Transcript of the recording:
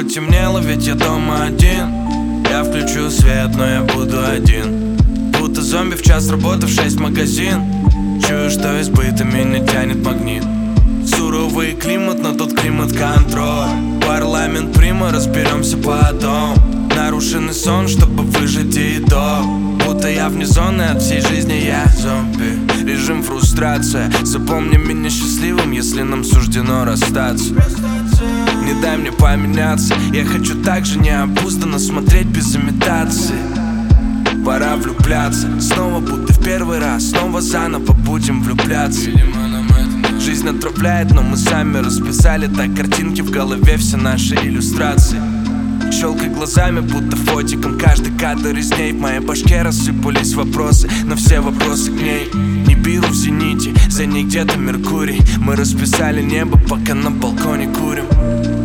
потемнело, ведь я дома один. Я включу свет, но я буду один. Будто зомби в час работы в 6 магазин. Чую, что избыто меня тянет магнит. Суровый климат, но тут климат-контроль. Парламент прима, разберемся потом. Нарушенный сон, чтобы выжить и до. Будто я вне зоны, от всей жизни я зомби. Режим фрустрация. Запомни меня счастливым, если нам суждено расстаться. Не дай мне поменяться. Я хочу так же необузданно смотреть без имитации. Пора влюбляться. Снова будто в первый раз. Снова заново будем влюбляться. Жизнь отравляет, но мы сами расписали так картинки в голове, все наши иллюстрации. Щелкай глазами, будто фотиком. Каждый кадр из ней. В моей башке рассыпались вопросы, но все вопросы к ней. Не беру в зените, за ней где-то Меркурий. Мы расписали небо, пока на балконе курим.